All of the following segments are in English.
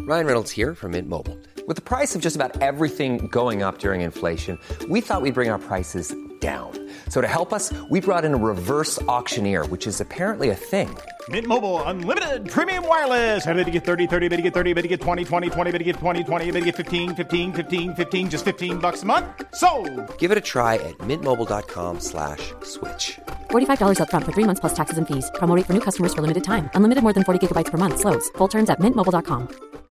Ryan Reynolds here from Mint Mobile. With the price of just about everything going up during inflation, we thought we'd bring our prices down. So to help us, we brought in a reverse auctioneer, which is apparently a thing. Mint Mobile Unlimited Premium Wireless. How to get 30, 30, bit to get 30, bit to get 20, 20, 20, bit to get 20, 20, bit to get 15, 15, 15, 15, just $15 a month? Sold! Give it a try at mintmobile.com/switch. $45 up front for 3 months plus taxes and fees. Promo rate for new customers for limited time. Unlimited more than 40 gigabytes per month. Slows full terms at mintmobile.com.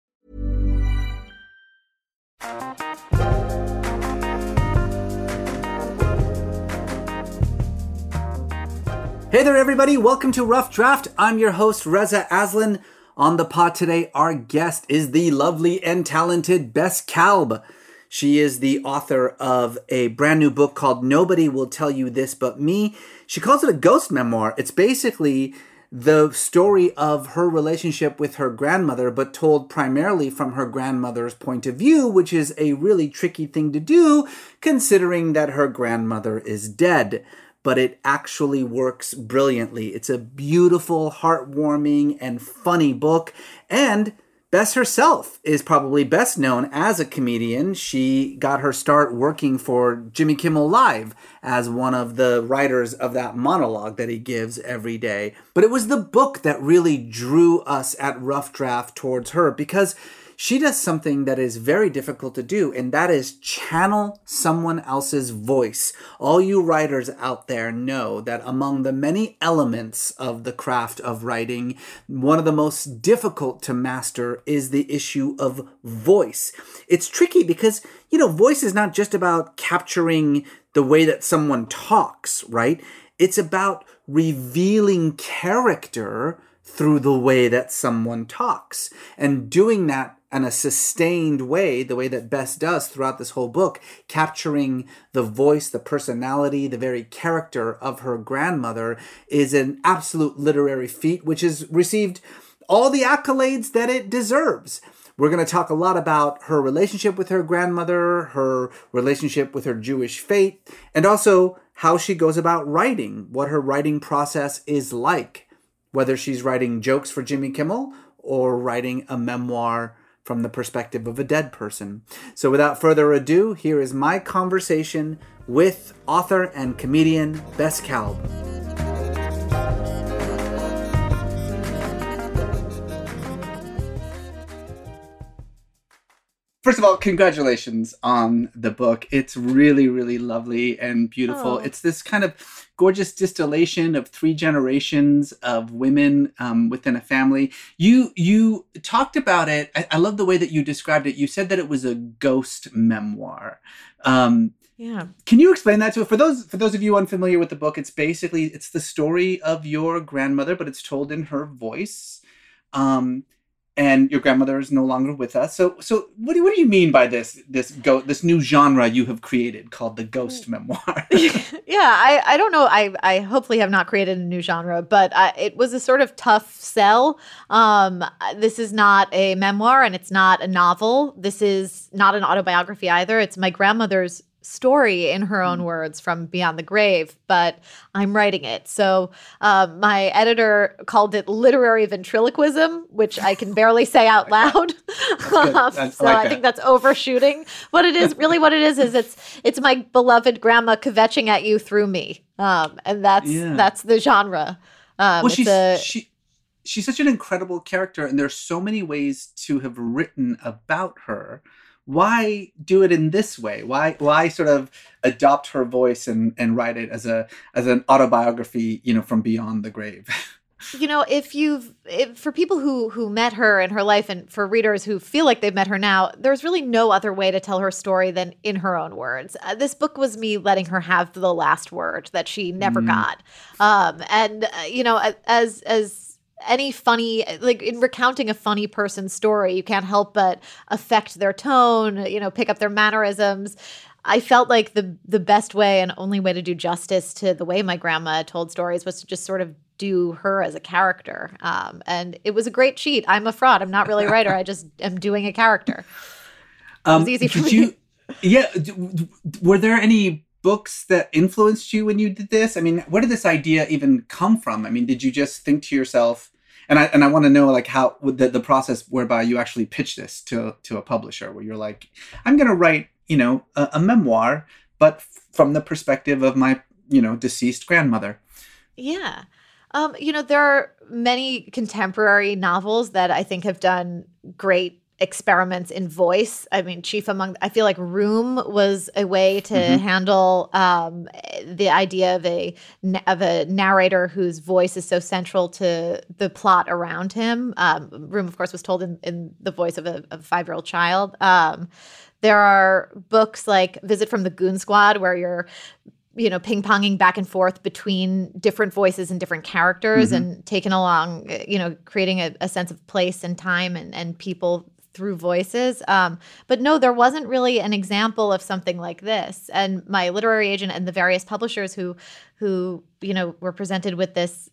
Hey there, everybody. Welcome to Rough Draft. I'm your host, Reza Aslan. On the pod today, our guest is the lovely and talented Bess Kalb. She is the author of a brand new book called Nobody Will Tell You This But Me. She calls it a ghost memoir. It's basically the story of her relationship with her grandmother, but told primarily from her grandmother's point of view, which is a really tricky thing to do, considering that her grandmother is dead. But it actually works brilliantly. It's a beautiful, heartwarming, and funny book. And Bess herself is probably best known as a comedian. She got her start working for Jimmy Kimmel Live as one of the writers of that monologue that he gives every day. But it was the book that really drew us at Rough Draft towards her, because she does something that is very difficult to do, and that is channel someone else's voice. All you writers out there know that among the many elements of the craft of writing, one of the most difficult to master is the issue of voice. It's tricky because, voice is not just about capturing the way that someone talks, right? It's about revealing character through the way that someone talks, and doing that in a sustained way, the way that Bess does throughout this whole book, capturing the voice, the personality, the very character of her grandmother, is an absolute literary feat, which has received all the accolades that it deserves. We're going to talk a lot about her relationship with her grandmother, her relationship with her Jewish faith, and also how she goes about writing, what her writing process is like, whether she's writing jokes for Jimmy Kimmel or writing a memoir from the perspective of a dead person. So without further ado, here is my conversation with author and comedian Bess Kalb. First of all, congratulations on the book. It's really, really lovely and beautiful. It's this kind of gorgeous distillation of 3 generations of women within a family. You talked about it. I love the way that you described it. You said that it was a ghost memoir. Yeah. Can you explain that to us? For those of you unfamiliar with the book, it's the story of your grandmother, but it's told in her voice. And your grandmother is no longer with us. So what do you mean by this new genre you have created called the ghost memoir? Yeah, I don't know. I hopefully have not created a new genre, but it was a sort of tough sell. This is not a memoir and it's not a novel. This is not an autobiography either. It's my grandmother's story in her own words from beyond the grave, but I'm writing it. So my editor called it literary ventriloquism, which I can barely say out loud. I think that's overshooting. What it is it's my beloved grandma kvetching at you through me. And that's the genre. She's such an incredible character, and there's so many ways to have written about her. Why do it in this way? Why sort of adopt her voice and write it as an autobiography, from beyond the grave? For people who met her in her life, and for readers who feel like they've met her now, there's really no other way to tell her story than in her own words. This book was me letting her have the last word that she never got. As any funny, like in recounting a funny person's story, you can't help but affect their tone, pick up their mannerisms. I felt like the best way and only way to do justice to the way my grandma told stories was to just sort of do her as a character. And it was a great cheat. I'm a fraud. I'm not really a writer. I just am doing a character. It was easy for me. Were there any books that influenced you when you did this? I mean, where did this idea even come from? I mean, did you just think to yourself, And I want to know like how the process whereby you actually pitch this to a publisher, where you're like, I'm going to write, a memoir, but from the perspective of my, deceased grandmother. Yeah. There are many contemporary novels that I think have done great experiments in voice. I mean, I feel like Room was a way to handle the idea of a narrator whose voice is so central to the plot around him. Room, of course, was told in the voice of a 5-year-old child. There are books like Visit from the Goon Squad, where you're ping-ponging back and forth between different voices and different characters and taken along, creating a sense of place and time and people through voices. But no, there wasn't really an example of something like this. And my literary agent and the various publishers who were presented with this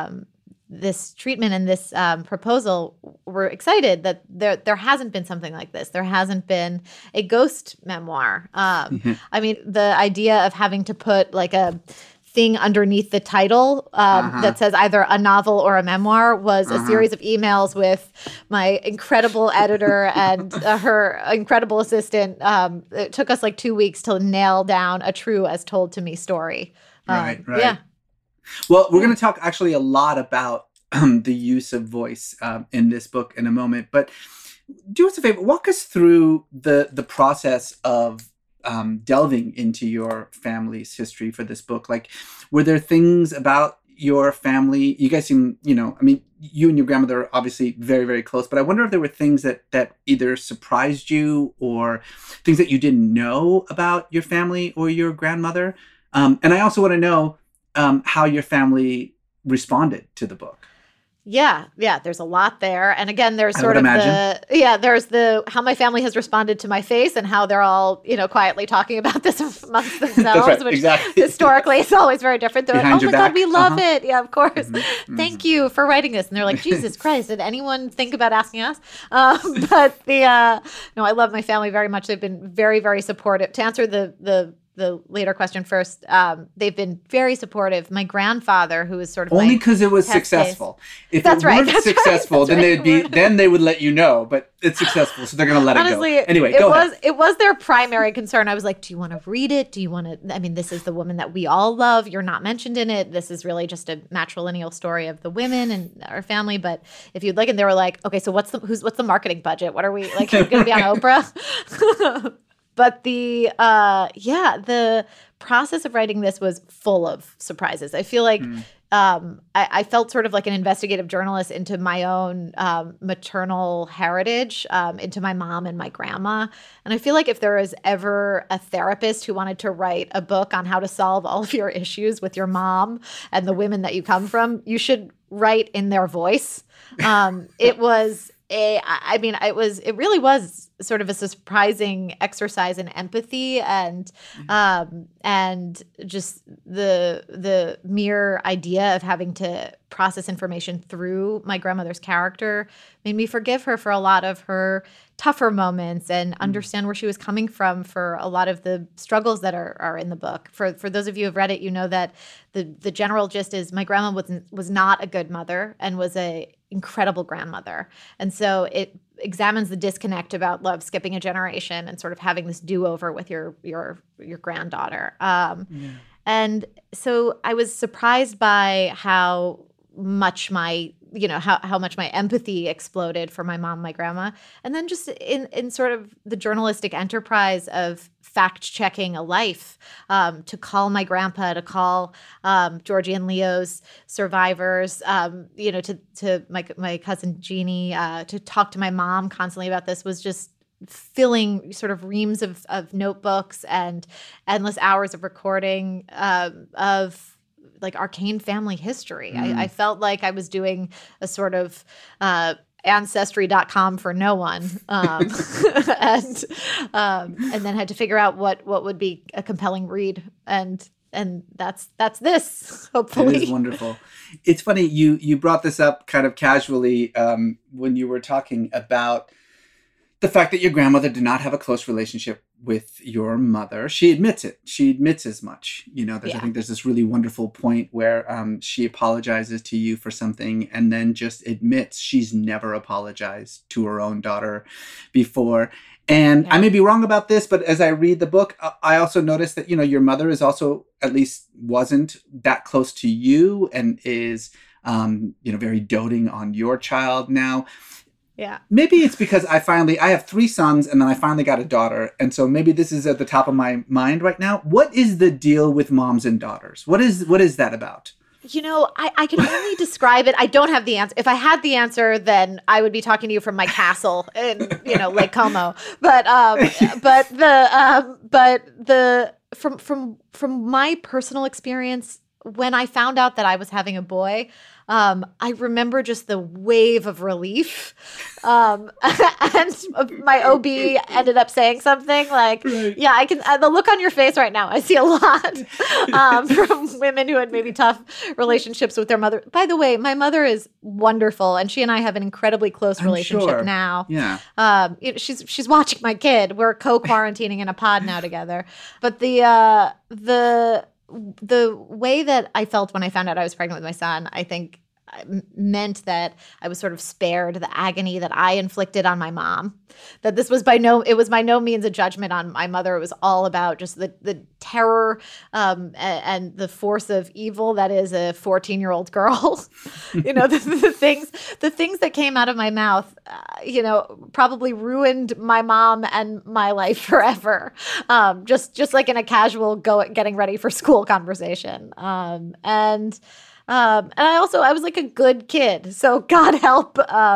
this treatment and this proposal were excited that there hasn't been something like this. There hasn't been a ghost memoir. I mean, the idea of having to put like a thing underneath the title that says either a novel or a memoir was a series of emails with my incredible editor and her incredible assistant. It took us like 2 weeks to nail down a true as told to me story. Right. Yeah. Well, we're going to talk actually a lot about the use of voice in this book in a moment. But do us a favor, walk us through the process of delving into your family's history for this book. Like, were there things about your family? You guys seem, I mean, you and your grandmother are obviously very, very close. But I wonder if there were things that either surprised you or things that you didn't know about your family or your grandmother. And I also want to know how your family responded to the book. Yeah, there's a lot there. And again, there's I sort would of imagine. there's the how my family has responded to my face and how they're all, quietly talking about this amongst themselves, That's right, which exactly. historically is always very different. They're Behind like, oh your my back. God, we love it. Yeah, of course. Mm-hmm. Thank you for writing this. And they're like, Jesus Christ, did anyone think about asking us? But no, I love my family very much. They've been very, very supportive. To answer the later question first, they've been very supportive. My grandfather, who is sort of only my because it was test successful. case. If That's it right, weren't that's right, successful, that's then then they would let you know. But it's successful, so they're going to let Honestly, it go. Anyway, it go was ahead. it was their primary concern. I was like, do you want to read it? Do you want to? I mean, this is the woman that we all love. You're not mentioned in it. This is really just a matrilineal story of the women and our family. But if you'd like, and they were like, okay, so what's the marketing budget? What are we like? Going to be on Oprah? But the process of writing this was full of surprises. I feel like I felt sort of like an investigative journalist into my own maternal heritage, into my mom and my grandma. And I feel like if there was ever a therapist who wanted to write a book on how to solve all of your issues with your mom and the women that you come from, you should write in their voice. It really was sort of a surprising exercise in empathy and just the mere idea of having to process information through my grandmother's character made me forgive her for a lot of her tougher moments and understand where she was coming from for a lot of the struggles that are in the book. For those of you who have read it, you know that the general gist is my grandma was not a good mother and was a incredible grandmother. And so it examines the disconnect about love skipping a generation and sort of having this do-over with your granddaughter. And so I was surprised by how much my empathy exploded for my mom, my grandma. And then just in sort of the journalistic enterprise of fact-checking a life, to call my grandpa, to call Georgie and Leo's survivors, to my cousin Jeannie, to talk to my mom constantly about this was just filling sort of reams of notebooks and endless hours of recording of like arcane family history. I felt like I was doing a sort of ancestry.com for no one, and then had to figure out what would be a compelling read, and that's this, hopefully. It is wonderful. It's funny you brought this up kind of casually when you were talking about the fact that your grandmother did not have a close relationship with your mother. She admits it. She admits as much. I think there's this really wonderful point where she apologizes to you for something and then just admits she's never apologized to her own daughter before. And I may be wrong about this, but as I read the book, I also noticed that, your mother is also, at least wasn't that close to you and is, very doting on your child now. Yeah. Maybe it's because I have 3 sons and then I finally got a daughter. And so maybe this is at the top of my mind right now. What is the deal with moms and daughters? What is that about? I can only describe it. I don't have the answer. If I had the answer, then I would be talking to you from my castle in, Lake Como. But from my personal experience, when I found out that I was having a boy, I remember just the wave of relief. And my OB ended up saying something like, yeah, I can, the look on your face right now, I see a lot from women who had maybe tough relationships with their mother. By the way, my mother is wonderful, and she and I have an incredibly close relationship now. Yeah. She's watching my kid. We're co-quarantining in a pod now together. But the way that I felt when I found out I was pregnant with my son, I think meant that I was sort of spared the agony that I inflicted on my mom. That this was by no means a judgment on my mother. It was all about just the terror and the force of evil that is a 14-year-old girl. The things that came out of my mouth, probably ruined my mom and my life forever. Just like in a casual getting ready for school conversation. And I was like a good kid, so God help.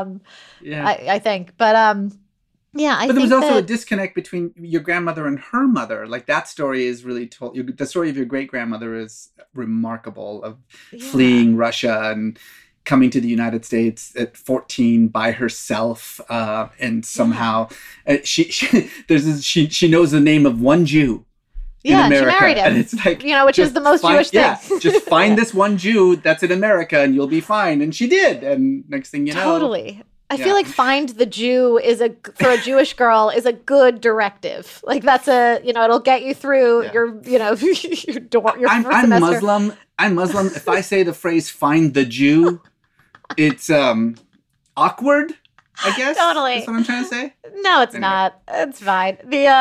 I think, but there was also a disconnect between your grandmother and her mother. Like that story is really told. The story of your great grandmother is remarkable, of fleeing Russia and coming to the United States at 14 by herself, and somehow she knows the name of one Jew. Yeah, America. She married him. And it's like, which is the most Jewish thing. Yeah, just find this one Jew that's in America and you'll be fine. And she did. And next thing you know. Totally. I feel like find the Jew for a Jewish girl is a good directive. Like that's it'll get you through your I'm Muslim. I'm Muslim. If I say the phrase find the Jew, it's awkward. I guess totally. That's what I'm trying to say. No, it's not. It's fine.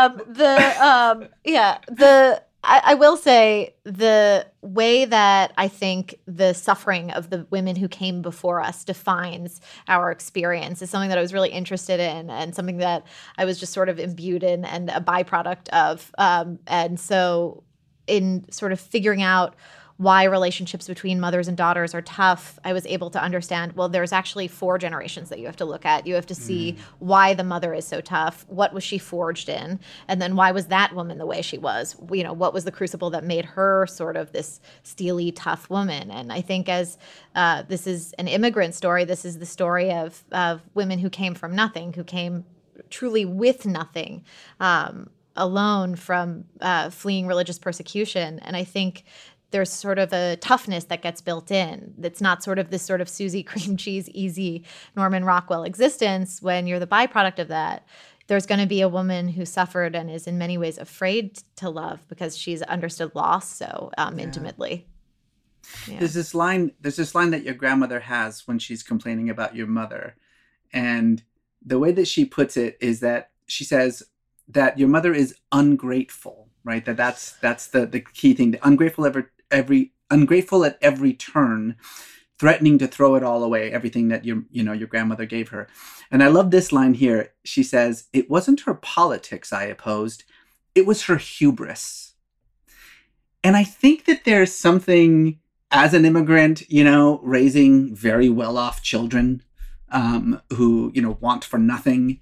I will say the way that I think the suffering of the women who came before us defines our experience is something that I was really interested in and something that I was just sort of imbued in and a byproduct of. And so in sort of figuring out why relationships between mothers and daughters are tough, I was able to understand, well, there's actually 4 generations that you have to look at. You have to see why the mother is so tough. What was she forged in? And then why was that woman the way she was? What was the crucible that made her sort of this steely, tough woman? And I think as this is an immigrant story, this is the story of women who came from nothing, who came truly with nothing, alone from fleeing religious persecution. And I think there's sort of a toughness that gets built in. It's not sort of this sort of Susie cream cheese, easy Norman Rockwell existence. When you're the byproduct of that, there's going to be a woman who suffered and is in many ways afraid to love because she's understood loss so intimately. Yeah. There's this line that your grandmother has when she's complaining about your mother. And the way that she puts it is that she says that your mother is ungrateful, right? That's the key thing. The ungrateful at every turn, threatening to throw it all away, everything that your grandmother gave her. And I love this line here. She says, "It wasn't her politics I opposed, it was her hubris." And I think that there's something, as an immigrant, raising very well-off children who, want for nothing.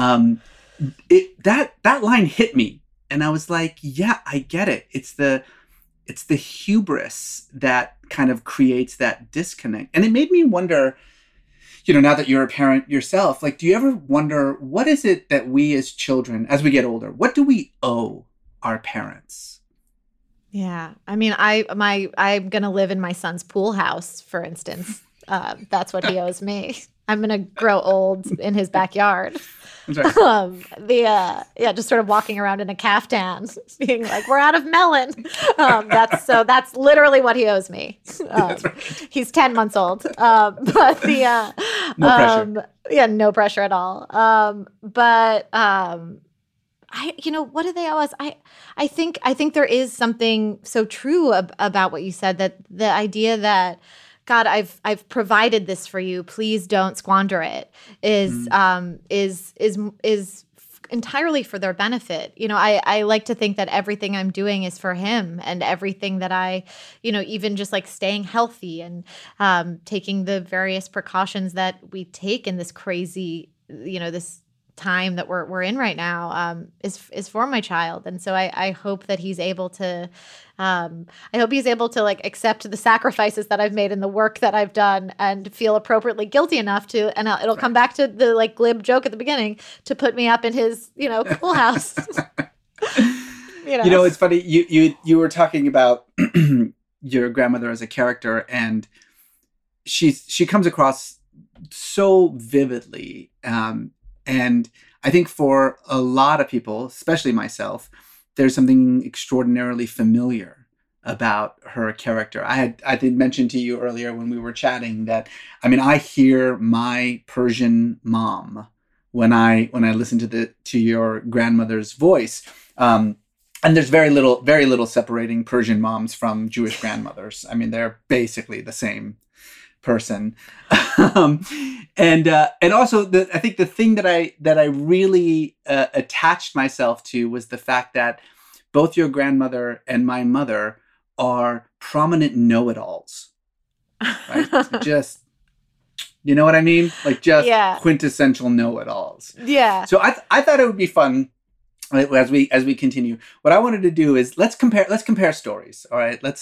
That line hit me. And I was like, yeah, I get it. It's the hubris that kind of creates that disconnect. And it made me wonder, now that you're a parent yourself, like, do you ever wonder, what is it that we as children, as we get older, what do we owe our parents? Yeah. I mean, I'm going to live in my son's pool house, for instance. That's what he owes me. I'm gonna grow old in his backyard. That's right. Just sort of walking around in a caftan, being like, "We're out of melon." That's literally what he owes me. He's 10 months old, but No pressure. No pressure at all. What do they owe us? I think there is something so true about what you said, that the idea that, God, I've provided this for you, please don't squander it, is entirely for their benefit. I like to think that everything I'm doing is for him, and everything that I, even just like staying healthy and taking the various precautions that we take in this crazy, this time that we're in right now, is for my child. And so I hope that he's able to like accept the sacrifices that I've made and the work that I've done, and feel appropriately guilty enough to, and it'll come back to the like glib joke at the beginning, to put me up in his, cool house. It's funny. You were talking about your grandmother as a character, and she comes across so vividly. And I think for a lot of people, especially myself, there's something extraordinarily familiar about her character. I did mention to you earlier when we were chatting that, I hear my Persian mom when I listen to your grandmother's voice. And there's very little separating Persian moms from Jewish grandmothers. They're basically the same person. And also I think the thing that I really attached myself to was the fact that both your grandmother and my mother are prominent know-it-alls, right? Just, you know what I mean? Like just quintessential know-it-alls. Yeah. So I thought it would be fun as we continue. What I wanted to do is let's compare stories. All right. Let's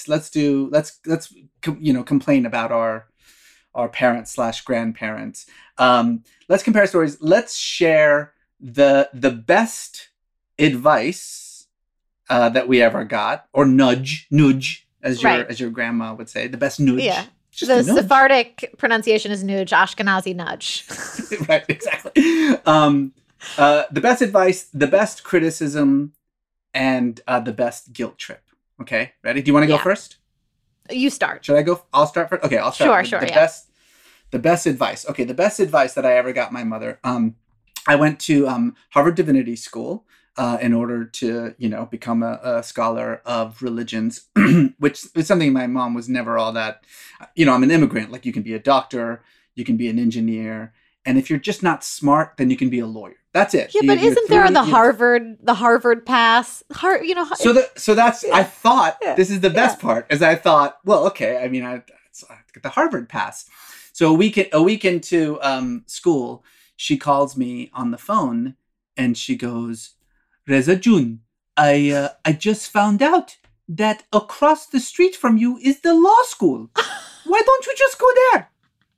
complain about our parents / grandparents. Let's compare stories. Let's share the best advice that we ever got, or nudge, as your grandma would say, the best nudge. Yeah. The Sephardic pronunciation is nudge, Ashkenazi nudge. Right, exactly. The best advice, the best criticism, and the best guilt trip. Okay, ready? Do you want to go first? You start. Should I go? I'll start first. Okay, I'll start. Sure. The best advice. Okay, the best advice that I ever got my mother. I went to Harvard Divinity School in order to, become a scholar of religions, which is something my mom was never all that. I'm an immigrant. Like, you can be a doctor, you can be an engineer, and if you're just not smart, then you can be a lawyer. That's it. Yeah, but isn't there the Harvard pass? So that's I thought this is the best part. As I thought, well, okay. I get the Harvard pass. So a week into school, she calls me on the phone and she goes, "Reza Jun, I just found out that across the street from you is the law school. Why don't you just go there?"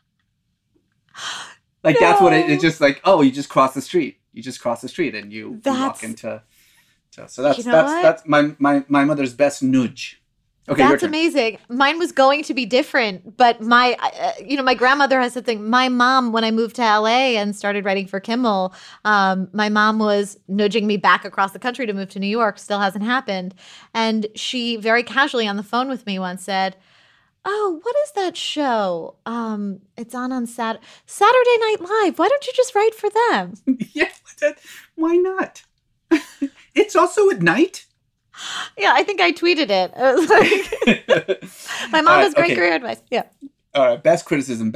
Like, that's what it's just like. Oh, you just cross the street. You just cross the street and you walk into. So that's my mother's best nudge. Okay, that's amazing. Mine was going to be different, but my grandmother has something. My mom, when I moved to LA and started writing for Kimmel, my mom was nudging me back across the country to move to New York. Still hasn't happened. And she very casually on the phone with me once said, "Oh, what is that show? It's on Saturday Night Live. Why don't you just write for them?" Yeah, why not? It's also at night. Yeah, I think I tweeted it. It was like, my mom has great career advice. Yeah. All right. Best criticism.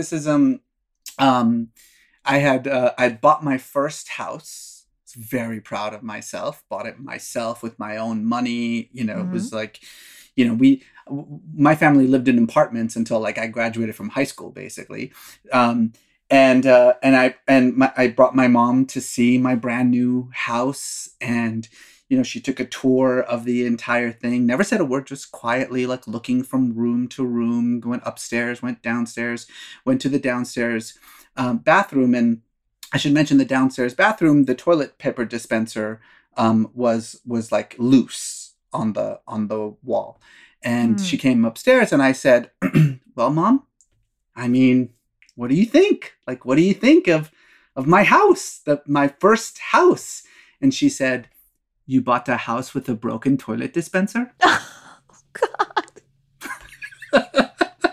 I bought my first house. I was very proud of myself. Bought it myself with my own money. It was like, my family lived in apartments until like I graduated from high school, basically. I brought my mom to see my brand new house, and she took a tour of the entire thing. Never said a word, just quietly, like, looking from room to room. Went upstairs, went downstairs, went to the downstairs bathroom. And I should mention the downstairs bathroom, the toilet paper dispenser was like loose on the wall. And she came upstairs and I said, "Well, Mom, I mean, what do you think? Like, what do you think of my house, my first house? And she said, you bought a house with a broken toilet dispenser? Oh, God.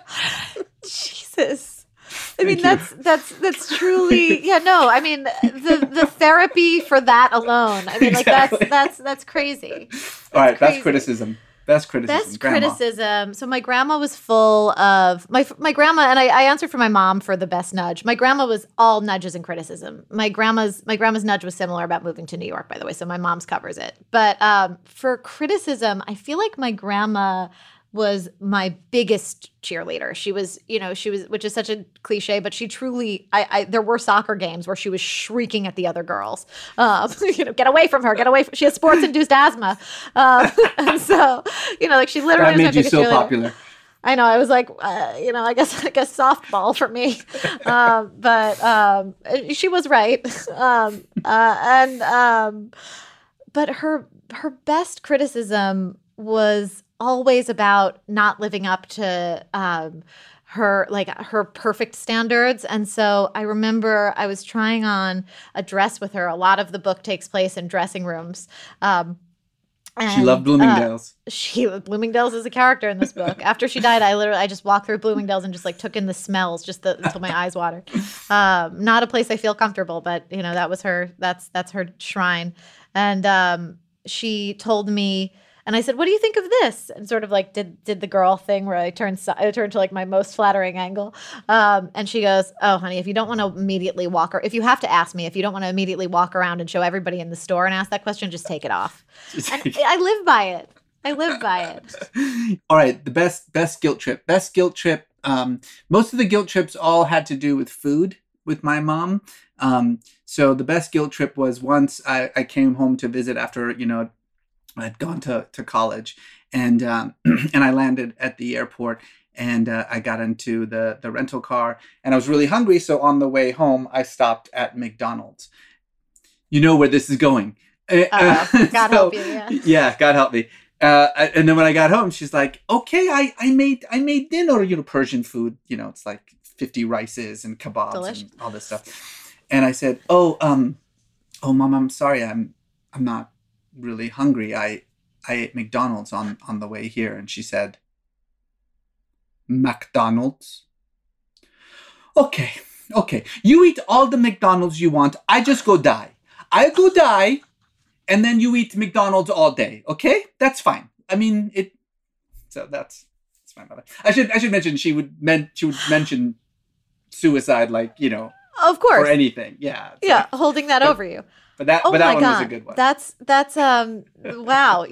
Jesus. I mean, that's truly, yeah, no, I mean, the therapy for that alone. I mean, like, Exactly. that's crazy. All right, crazy. best criticism. Best criticism. Best Grandma. criticism. So my grandma was full of my grandma, and I answered for my mom for the best nudge. My grandma was all nudges and criticism. My grandma's nudge was similar about moving to New York, by the way. So my mom's covers it. But for criticism, I feel like my grandma was my biggest cheerleader. She was, which is such a cliche, but she truly, there were soccer games where she was shrieking at the other girls, get away from her, she has sports-induced asthma. And so, like she literally That was my made you biggest so cheerleader. popular. I know. I was like, I guess softball for me. But she was right. But her best criticism was always about not living up to her perfect standards. And so I remember I was trying on a dress with her. A lot of the book takes place in dressing rooms. She loved Bloomingdale's. Bloomingdale's is a character in this book. After she died, I just walked through Bloomingdale's and just like took in the smells until my eyes watered. Not a place I feel comfortable, but that was that's her shrine. And she told me, and I said, "What do you think of this?" And sort of like did the girl thing where I turned to like my most flattering angle. And she goes, "Oh, honey, if you don't want to immediately if you have to ask me, if you don't want to immediately walk around and show everybody in the store and ask that question, just take it off." And I live by it. I live by it. All right, the best guilt trip. Best guilt trip. Most of the guilt trips all had to do with food with my mom. So the best guilt trip was once I came home to visit after, I'd gone to college, and and I landed at the airport, and I got into the rental car, and I was really hungry. So on the way home, I stopped at McDonald's. You know where this is going. God help you. Yeah. Yeah, God help me. And then when I got home, she's like, "Okay, I made dinner. Persian food. It's like 50 rices and kebabs Delicious. and all this stuff." And I said, "Oh, Mom, I'm sorry. I'm not really hungry. I ate McDonald's on the way here." And she said, "McDonald's? Okay. You eat all the McDonald's you want. I just go die. I go die, and then you eat McDonald's all day. Okay? That's fine. I mean, it." So that's my mother. I should mention she would mention suicide, like, Of course. or anything. Yeah. Yeah, holding that over you. But that Oh one my was God. a good one. That's wow.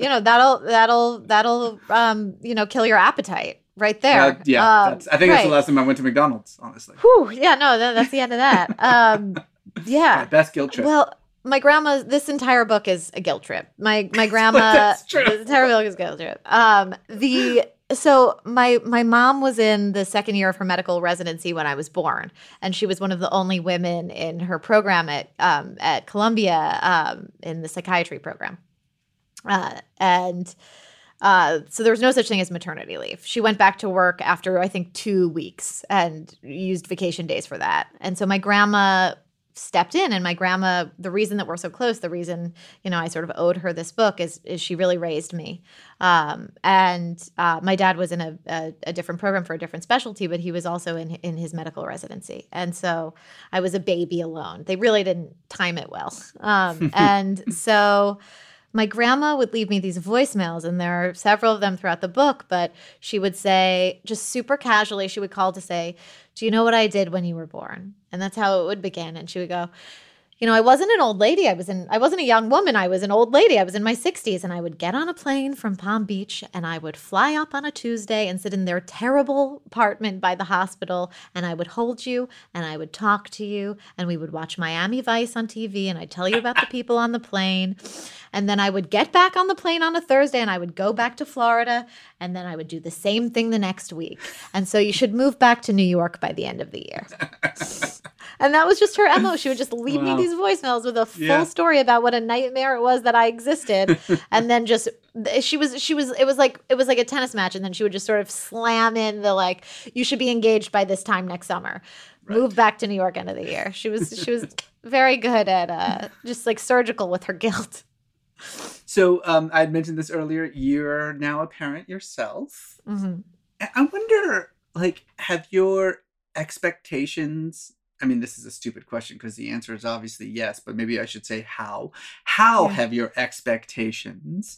That'll kill your appetite right there. I think that's right. the last time I went to McDonald's, honestly. Whew, yeah, no, that's the end of that. Yeah. Best guilt trip. Well, my grandma, this entire book is a guilt trip. My grandma, That's true. this entire book is a guilt trip. So my mom was in the second year of her medical residency when I was born, and she was one of the only women in her program at Columbia in the psychiatry program. So there was no such thing as maternity leave. She went back to work after, I think, 2 weeks and used vacation days for that. And so my grandma stepped in, and my grandma, the reason that we're so close, the reason, I sort of owed her this book is she really raised me. And my dad was in a different program for a different specialty, but he was also in his medical residency. And so I was a baby alone. They really didn't time it well. And so my grandma would leave me these voicemails, and there are several of them throughout the book, but she would say, just super casually, she would call to say, "Do you know what I did when you were born?" And that's how it would begin. And she would go, I wasn't an old lady. I wasn't a young woman. I was an old lady. I was in my 60s, and I would get on a plane from Palm Beach, and I would fly up on a Tuesday and sit in their terrible apartment by the hospital, and I would hold you, and I would talk to you, and we would watch Miami Vice on TV, and I'd tell you about the people on the plane. And then I would get back on the plane on a Thursday, and I would go back to Florida, and then I would do the same thing the next week. And so you should move back to New York by the end of the year. And that was just her MO. She would just leave me these voicemails with a full story about what a nightmare it was that I existed. And then just, it was like a tennis match. And then she would just sort of slam in the, like, you should be engaged by this time next summer. Right. Move back to New York end of the year. She was very good at just like surgical with her guilt. So I'd mentioned this earlier. You're now a parent yourself. Mm-hmm. I wonder, like, have your expectations, I mean, this is a stupid question because the answer is obviously yes, but maybe I should say how. How have your expectations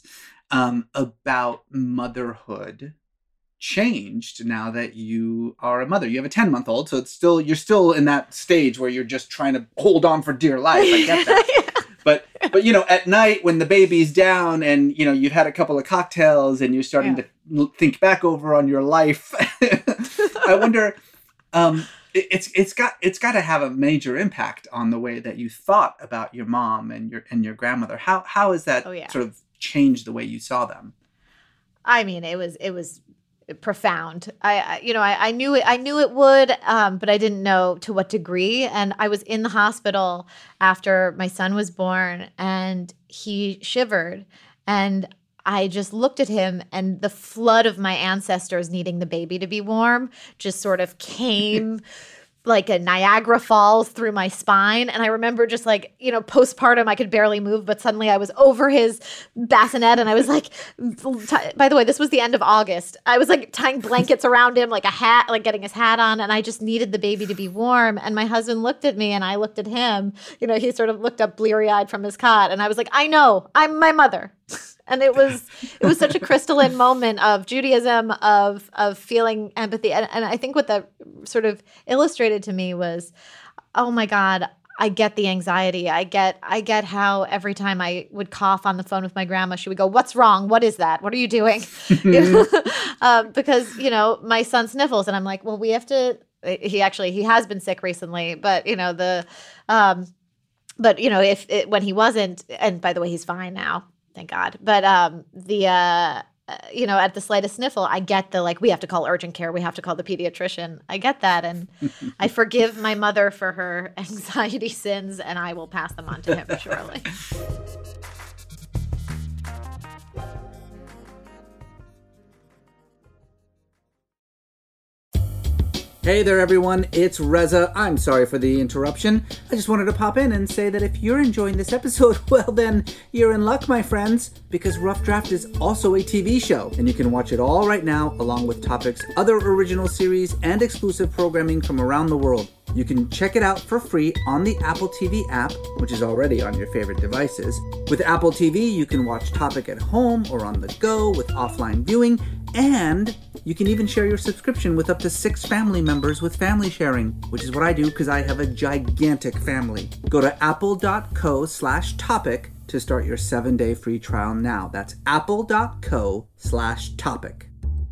about motherhood changed now that you are a mother? You have a 10-month-old, so you're still in that stage where you're just trying to hold on for dear life. I get that. But at night when the baby's down and, you've had a couple of cocktails and you're starting to think back over on your life, I wonder, it's got to have a major impact on the way that you thought about your mom and your grandmother. How has that sort of changed the way you saw them? I mean, it was profound. I knew it would, but I didn't know to what degree. And I was in the hospital after my son was born, and he shivered, and I just looked at him, and the flood of my ancestors needing the baby to be warm just sort of came like a Niagara Falls through my spine. And I remember just like, postpartum, I could barely move, but suddenly I was over his bassinet and I was like, by the way, this was the end of August. I was like tying blankets around him, like a hat, like getting his hat on. And I just needed the baby to be warm. And my husband looked at me and I looked at him. He sort of looked up bleary-eyed from his cot. And I was like, I know, I'm my mother. And it was such a crystalline moment of Judaism, of feeling empathy. And I think what that sort of illustrated to me was, oh my God, I get the anxiety. I get how every time I would cough on the phone with my grandma, she would go, "What's wrong? What is that? What are you doing?" Because, my son sniffles and I'm like, well, we have to, he has been sick recently, but when he wasn't, and by the way, he's fine now. Thank God. But at the slightest sniffle, I get we have to call urgent care. We have to call the pediatrician. I get that. And I forgive my mother for her anxiety sins, and I will pass them on to him shortly. Hey there, everyone. It's Reza. I'm sorry for the interruption. I just wanted to pop in and say that if you're enjoying this episode, well, then you're in luck, my friends, because Rough Draft is also a TV show, and you can watch it all right now, along with Topic's other original series and exclusive programming from around the world. You can check it out for free on the Apple TV app, which is already on your favorite devices. With Apple TV, you can watch Topic at home or on the go with offline viewing, and you can even share your subscription with up to 6 family members with family sharing, which is what I do because I have a gigantic family. Go to apple.co/topic to start your 7-day free trial now. That's apple.co/topic.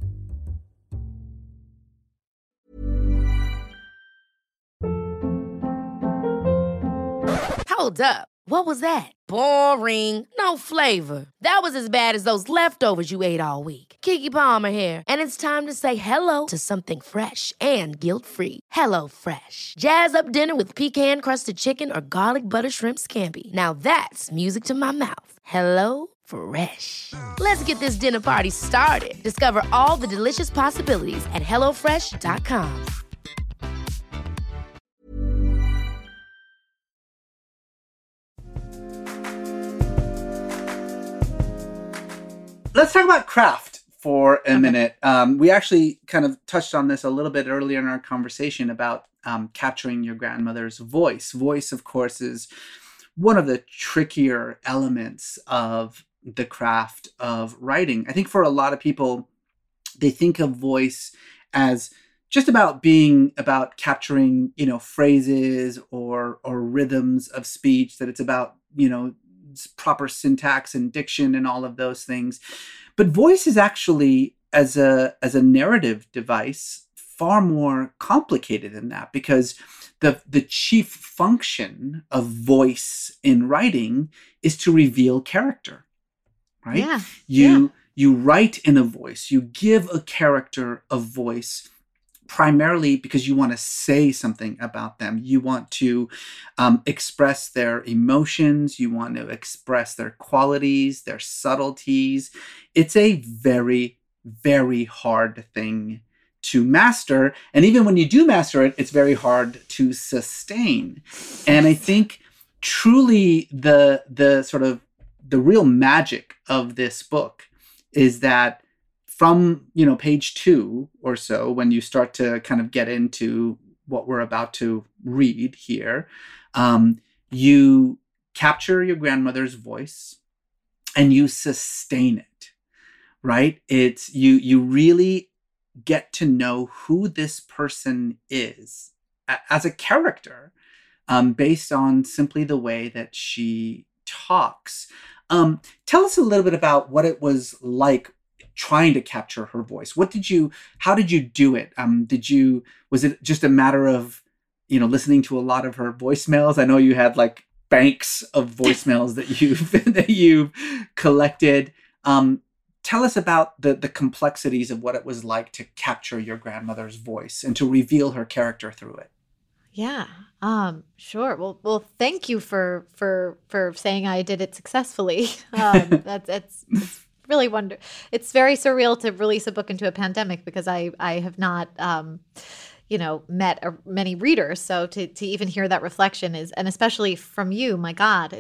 Hold up. What was that? Boring. No flavor. That was as bad as those leftovers you ate all week. Keke Palmer here. And it's time to say hello to something fresh and guilt-free. Hello Fresh. Jazz up dinner with pecan-crusted chicken or garlic butter shrimp scampi. Now that's music to my mouth. Hello Fresh. Let's get this dinner party started. Discover all the delicious possibilities at HelloFresh.com. Let's talk about craft for a minute. We actually kind of touched on this a little bit earlier in our conversation about capturing your grandmother's voice. Voice, of course, is one of the trickier elements of the craft of writing. I think for a lot of people, they think of voice as just about capturing, phrases or rhythms of speech, that it's about, proper syntax and diction and all of those things. But voice is actually, as a narrative device, far more complicated than that, because the chief function of voice in writing is to reveal character, right? You write in a voice, you give a character a voice primarily because you want to say something about them. You want to express their emotions. You want to express their qualities, their subtleties. It's a very, very hard thing to master. And even when you do master it, it's very hard to sustain. And I think truly the sort of the real magic of this book is that from, page 2 or so, when you start to kind of get into what we're about to read here, you capture your grandmother's voice and you sustain it, right? It's you really get to know who this person is as a character based on simply the way that she talks. Tell us a little bit about what it was like trying to capture her voice. How did you do it? Was it just a matter of, listening to a lot of her voicemails? I know you had like banks of voicemails that you've collected. Tell us about the complexities of what it was like to capture your grandmother's voice and to reveal her character through it. Yeah. Sure. Well, thank you for saying I did it successfully. It's really it's very surreal to release a book into a pandemic because I have not, met many readers. So to even hear that reflection and especially from you, my God,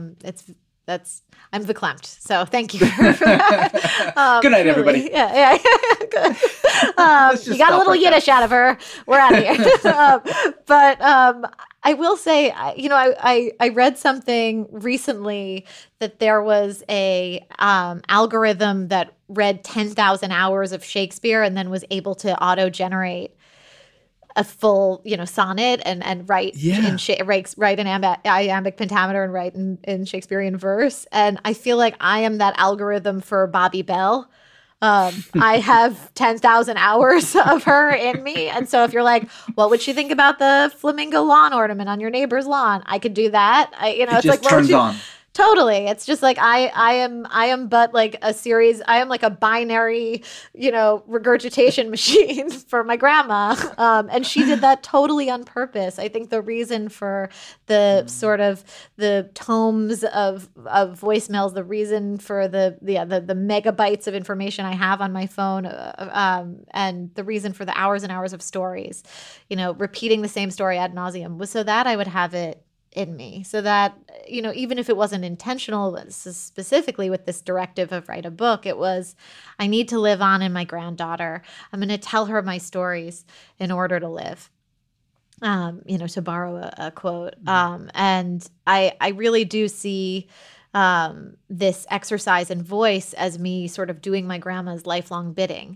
I'm verklempt. So thank you for that. Good night, everybody. Yeah. Good. You got a little Yiddish out of her. We're out of here. But I will say, I read something recently that there was a algorithm that read 10,000 hours of Shakespeare and then was able to auto-generate a full, sonnet and write write an iambic pentameter and write in Shakespearean verse. And I feel like I am that algorithm for Bobby Bell. I have 10,000 hours of her in me. And so if you're like, what would she think about the flamingo lawn ornament on your neighbor's lawn? I could do that. It it's just like turns on. Totally. It's just like I am but like a series. I am like a binary, regurgitation machine for my grandma. And she did that totally on purpose. I think the reason for the sort of the tomes of voicemails, the reason for the megabytes of information I have on my phone, and the reason for the hours and hours of stories, repeating the same story ad nauseum was so that I would have it in me, so that, even if it wasn't intentional, specifically with this directive of write a book, it was, I need to live on in my granddaughter. I'm going to tell her my stories in order to live, to borrow a quote. And I really do see this exercise in voice as me sort of doing my grandma's lifelong bidding.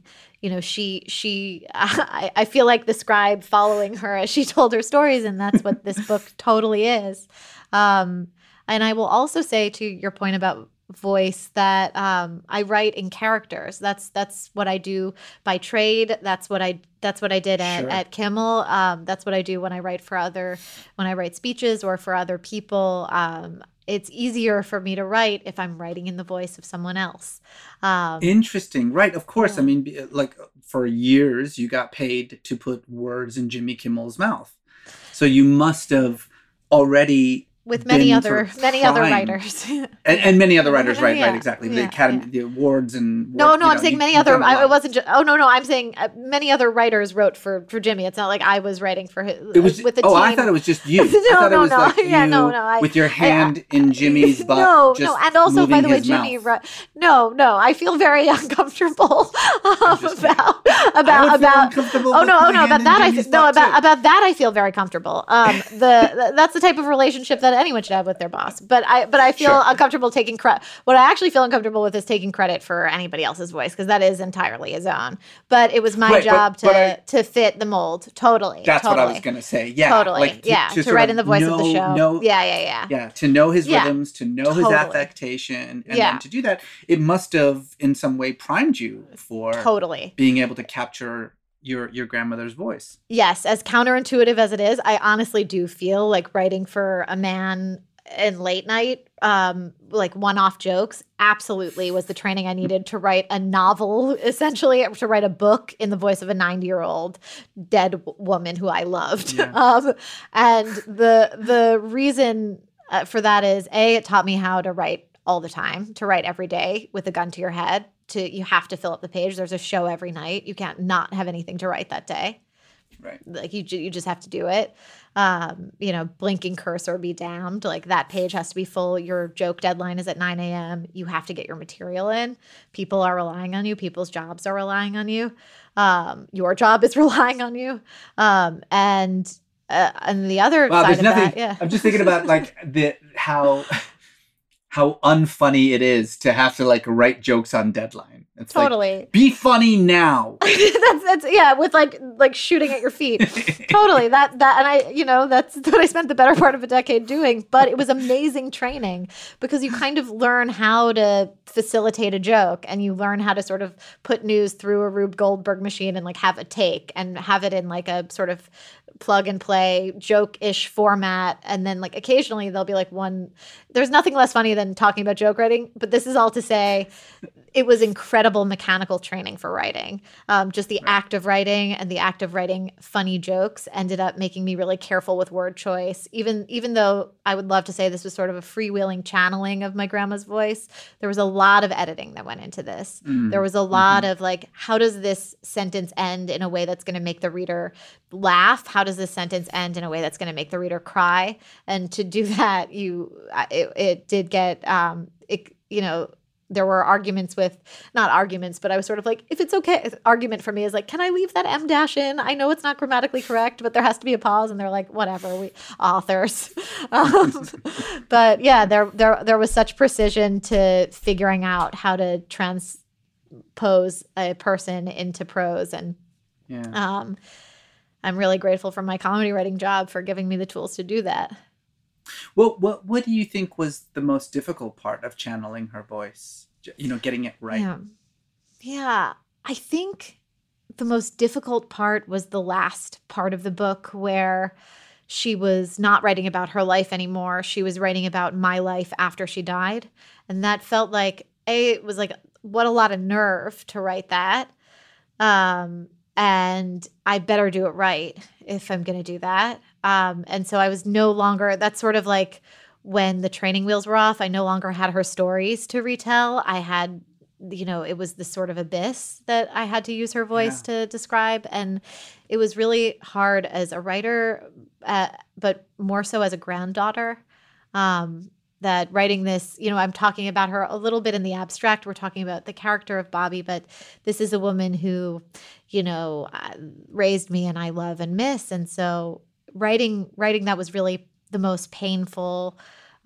I feel like the scribe following her as she told her stories, and that's what this book totally is. And I will also say, to your point about voice, that I write in characters. That's what I do by trade. That's what I did at Kimmel. That's what I do when I write speeches or for other people. It's easier for me to write if I'm writing in the voice of someone else. Interesting. Right. Of course. Yeah. I mean, like for years, you got paid to put words in Jimmy Kimmel's mouth. So you must have already... With many other writers. and many other writers, right, yeah. right, exactly. The Academy, the awards and... No, I'm saying many other... It wasn't just... I'm saying many other writers wrote for Jimmy. It's not like I was writing for his... with the team. I thought it was just you. With your hand in Jimmy's butt. No, and also, by the way, Jimmy... I feel very uncomfortable about that I feel very comfortable. That's the type of relationship that anyone should have with their boss. But I feel uncomfortable taking credit. What I actually feel uncomfortable with is taking credit for anybody else's voice, because that is entirely his own. But it was my job to fit the mold. Totally. That's what I was going to say. Yeah. Totally. To write in the voice of the show. Yeah. To know his rhythms, to know his affectation. And then to do that, it must have in some way primed you for being able to capture your grandmother's voice. Yes, as counterintuitive as it is, I honestly do feel like writing for a man in late night, like one-off jokes, absolutely was the training I needed to write a novel, essentially, to write a book in the voice of a 90-year-old dead woman who I loved. Yeah. And the reason for that is, A, it taught me how to write all the time, to write every day with a gun to your head. You have to fill up the page. There's a show every night. You can't not have anything to write that day. Right. Like you just have to do it. Blinking cursor be damned. Like that page has to be full. Your joke deadline is at 9 a.m. You have to get your material in. People are relying on you. People's jobs are relying on you. Your job is relying on you. And the other side of that, yeah. I'm just thinking about like how unfunny it is to have to like write jokes on deadline. It's totally like, be funny now. that's yeah, with like shooting at your feet. Totally. That and that's what I spent the better part of a decade doing. But it was amazing training because you kind of learn how to facilitate a joke and you learn how to sort of put news through a Rube Goldberg machine and like have a take and have it in like a sort of plug and play joke-ish format. And then like occasionally there'll be like there's nothing less funny than talking about joke writing, but this is all to say it was incredible mechanical training for writing. Just the act of writing and the act of writing funny jokes ended up making me really careful with word choice. Even though I would love to say this was sort of a freewheeling channeling of my grandma's voice, there was a lot of editing that went into this. There was a lot of like, how does this sentence end in a way that's going to make the reader laugh? How does this sentence end in a way that's going to make the reader cry? And to do that, it did get, there were not arguments, but I was sort of like, if it's okay, argument for me is like, can I leave that M dash in? I know it's not grammatically correct, but there has to be a pause. And they're like, whatever, we authors. But yeah, there was such precision to figuring out how to transpose a person into prose. And I'm really grateful for my comedy writing job for giving me the tools to do that. Well, what do you think was the most difficult part of channeling her voice? Getting it right. Yeah. I think the most difficult part was the last part of the book where she was not writing about her life anymore. She was writing about my life after she died. And that felt like, it was like, what a lot of nerve to write that. And I better do it right if I'm going to do that. And so I was no longer, that's sort of like when the training wheels were off, I no longer had her stories to retell. I had, it was this sort of abyss that I had to use her voice to describe. And it was really hard as a writer, but more so as a granddaughter. That writing this, I'm talking about her a little bit in the abstract. We're talking about the character of Bobby, but this is a woman who, raised me and I love and miss. And so writing that was really the most painful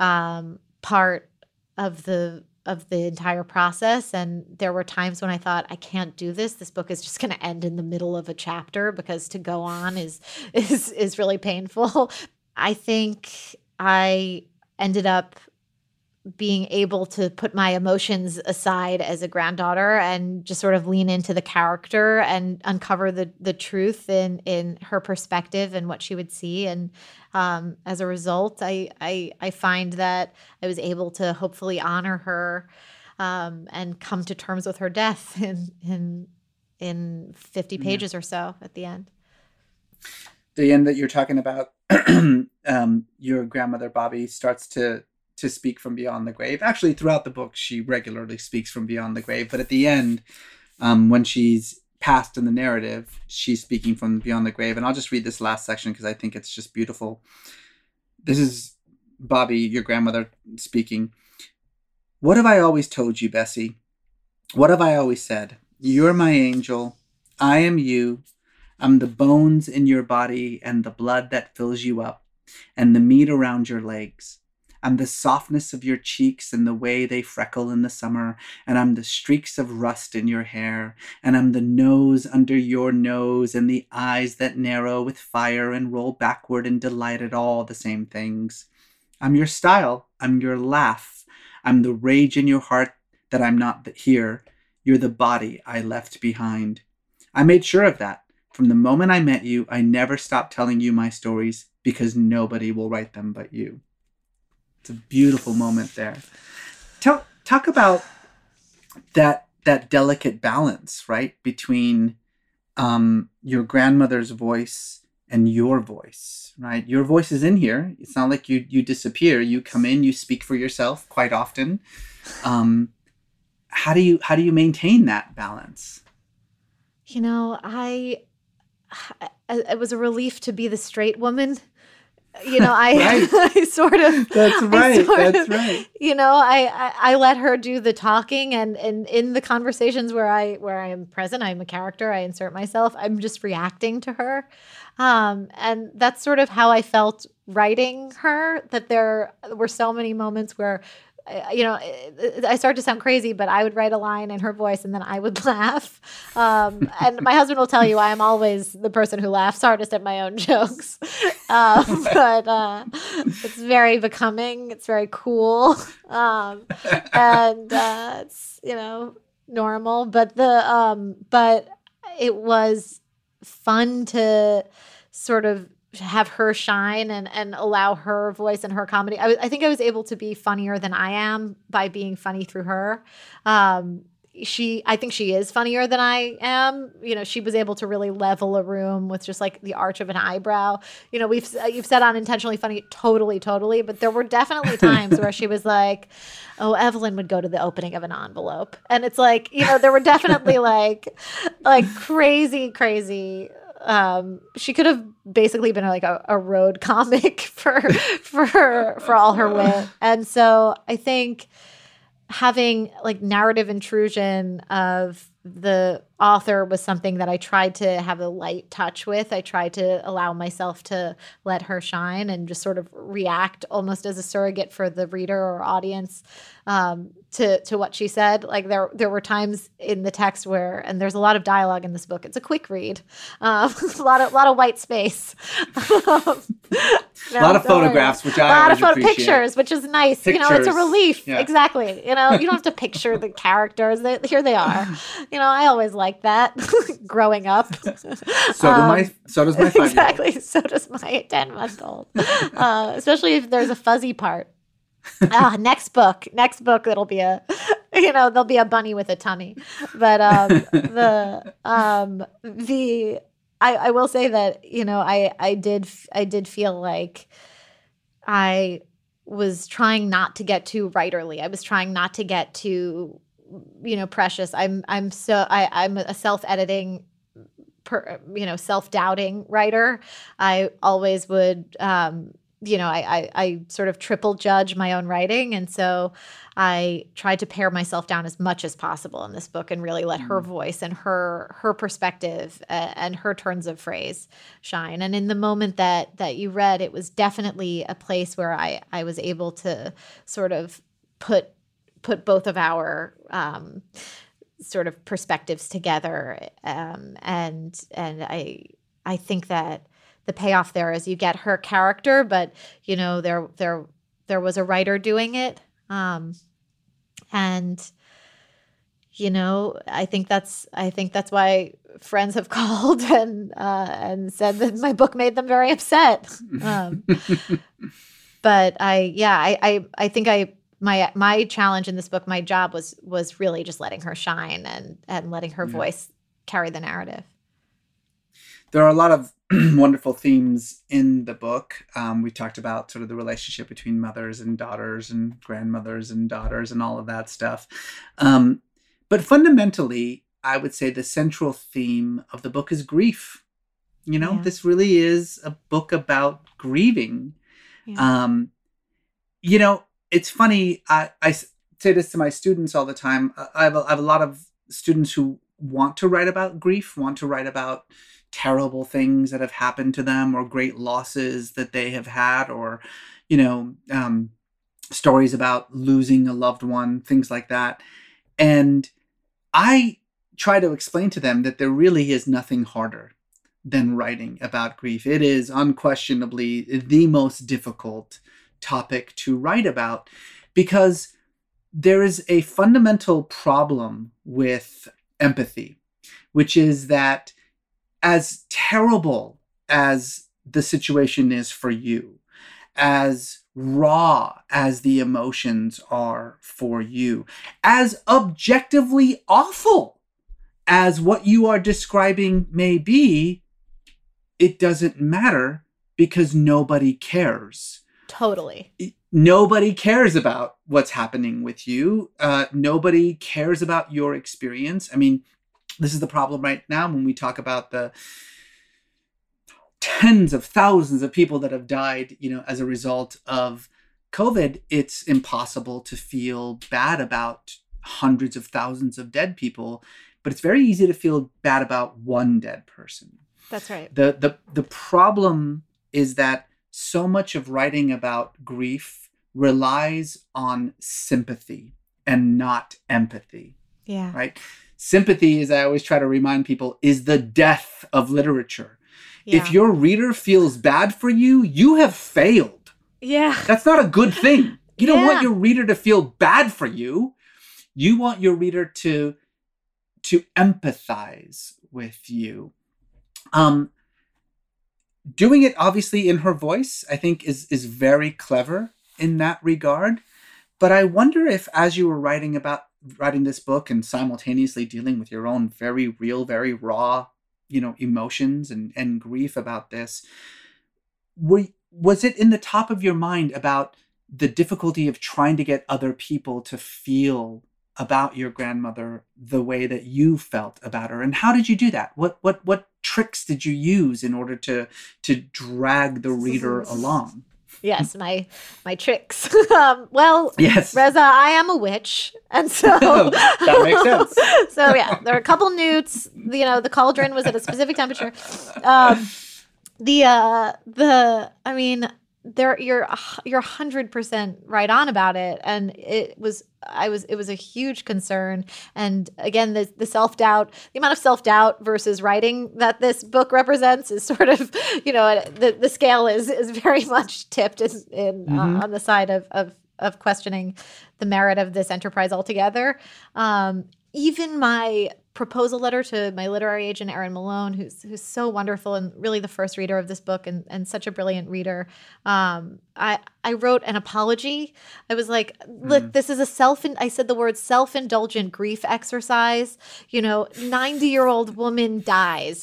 part of the entire process. And there were times when I thought, I can't do this. This book is just going to end in the middle of a chapter because to go on is really painful. I think I ended up being able to put my emotions aside as a granddaughter and just sort of lean into the character and uncover the truth in her perspective and what she would see. And as a result, I find that I was able to hopefully honor her and come to terms with her death in 50 pages or so at the end. The end that you're talking about, your grandmother, Bobby, starts to speak from beyond the grave. Actually, throughout the book, she regularly speaks from beyond the grave. But at the end, when she's passed in the narrative, she's speaking from beyond the grave. And I'll just read this last section because I think it's just beautiful. This is Bobby, your grandmother, speaking. What have I always told you, Bessie? What have I always said? You're my angel. I am you. I'm the bones in your body and the blood that fills you up and the meat around your legs. I'm the softness of your cheeks and the way they freckle in the summer, and I'm the streaks of rust in your hair, and I'm the nose under your nose and the eyes that narrow with fire and roll backward in delight at all the same things. I'm your style. I'm your laugh. I'm the rage in your heart that I'm not here. You're the body I left behind. I made sure of that. From the moment I met you, I never stopped telling you my stories because nobody will write them but you. It's a beautiful moment there. Talk about that delicate balance, right, between your grandmother's voice and your voice, right? Your voice is in here. It's not like you disappear. You come in, you speak for yourself quite often. How do you maintain that balance? You know, it was a relief to be the straight woman. You know, Right. I sort of. That's right. That's right. You know, I let her do the talking, and in the conversations where I am present, I'm a character. I insert myself. I'm just reacting to her, and that's sort of how I felt writing her. That there were so many moments where, you know, I started to sound crazy, but I would write a line in her voice and then I would laugh. And my husband will tell you I am always the person who laughs hardest at my own jokes. But it's very becoming. It's very cool. And it's, you know, normal. But but it was fun to sort of have her shine and allow her voice and her comedy. I think I was able to be funnier than I am by being funny through her. I think she is funnier than I am. You know, she was able to really level a room with just like the arch of an eyebrow. You know, you've said unintentionally funny, totally, but there were definitely times where she was like, "Oh, Evelyn would go to the opening of an envelope," and it's like, you know, there were definitely like crazy. She could have basically been like a road comic for all her wit. And so I think having like narrative intrusion of the author was something that I tried to have a light touch with. I tried to allow myself to let her shine and just sort of react almost as a surrogate for the reader or audience to what she said. Like there were times in the text where, and there's a lot of dialogue in this book. It's a quick read, a lot of white space, a lot of photographs, which I always appreciate. Pictures, which is nice. Pictures. You know, it's a relief. Yeah. Exactly. You know, you don't have to picture the characters. Here they are. You know, I always like that growing up. So does my 5-year-old. Exactly. So does my 10-month-old. Especially if there's a fuzzy part. Next book, it'll be there'll be a bunny with a tummy. But I will say that, you know, I did feel like I was trying not to get too writerly. I was trying not to get too, you know, precious. I'm a self-editing, self-doubting writer. I always would, I sort of triple judge my own writing. And so I tried to pare myself down as much as possible in this book and really let her voice and her perspective and her turns of phrase shine. And in the moment that you read, it was definitely a place where I was able to sort of put both of our sort of perspectives together. And I think that the payoff there is you get her character, but you know, there was a writer doing it. And you know, I think that's why friends have called and said that my book made them very upset. But I think my challenge in this book, my job was really just letting her shine and letting her voice carry the narrative. There are a lot of wonderful themes in the book. We talked about sort of the relationship between mothers and daughters and grandmothers and daughters and all of that stuff. But fundamentally, I would say the central theme of the book is grief. You know, This really is a book about grieving. Yeah. You know, it's funny. I say this to my students all the time. I have a lot of students who want to write about grief, want to write about terrible things that have happened to them or great losses that they have had, or, you know, stories about losing a loved one, things like that. And I try to explain to them that there really is nothing harder than writing about grief. It is unquestionably the most difficult topic to write about because there is a fundamental problem with empathy, which is that as terrible as the situation is for you, as raw as the emotions are for you, as objectively awful as what you are describing may be, it doesn't matter because nobody cares. Totally. Nobody cares about what's happening with you. Nobody cares about your experience. I mean, this is the problem right now when we talk about the tens of thousands of people that have died, as a result of COVID. It's impossible to feel bad about hundreds of thousands of dead people, but it's very easy to feel bad about one dead person. That's right. The problem is that so much of writing about grief relies on sympathy and not empathy. Yeah. Right? Sympathy, as I always try to remind people, is the death of literature. Yeah. If your reader feels bad for you, you have failed. Yeah. That's not a good thing. You don't want your reader to feel bad for you. You want your reader to empathize with you. Doing it obviously in her voice, I think is very clever in that regard. But I wonder if, as you were writing this book and simultaneously dealing with your own very real, very raw, emotions and grief about this, was it in the top of your mind about the difficulty of trying to get other people to feel about your grandmother the way that you felt about her? And how did you do that? What tricks did you use in order to drag the reader along? Yes, my tricks. Well, yes. Reza, I am a witch, and so that makes sense. So yeah, there are a couple newts. The cauldron was at a specific temperature. You're 100% right on about it, and it was a huge concern. And again, the self-doubt, the amount of self-doubt versus writing that this book represents is sort of, the scale is very much tipped on the side of questioning the merit of this enterprise altogether. Even my proposal letter to my literary agent, Erin Malone, who's so wonderful and really the first reader of this book and such a brilliant reader. I wrote an apology. I was like, look, this is I said the word self-indulgent grief exercise. 90-year-old woman dies.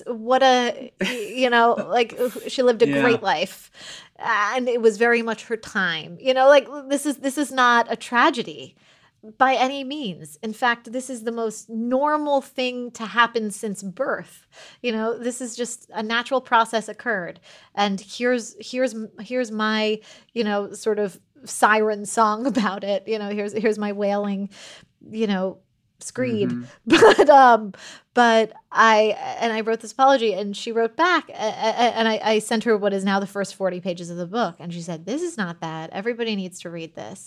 She lived a great life. And it was very much her time. This is not a tragedy by any means. In fact, this is the most normal thing to happen since birth. This is just a natural process occurred. And here's my, sort of siren song about it. Here's my wailing, screed. Mm-hmm. But I wrote this apology, and she wrote back, and I sent her what is now the first 40 pages of the book. And she said, this is not bad. Everybody needs to read this.